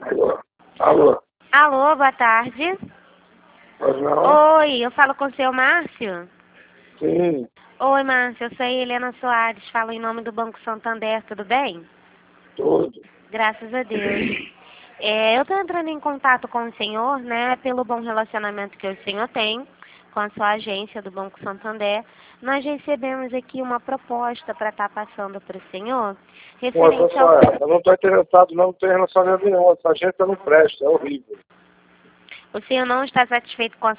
Alô? Alô? Alô, boa tarde. Pois não? Oi, eu falo com o seu Márcio? Sim, Oi, Márcio, eu sou a Helena Soares, falo em nome do Banco Santander, tudo bem? tudo. Graças a Deus. Eu estou entrando em contato com o senhor, né, pelo bom relacionamento que o senhor tem com a sua agência do Banco Santander. Nós recebemos aqui uma proposta para estar passando para o senhor, Moça, referente ao... só eu não estou interessado, não tenho relacionamento nenhum. Essa agência não presta, é horrível. O senhor não está satisfeito com a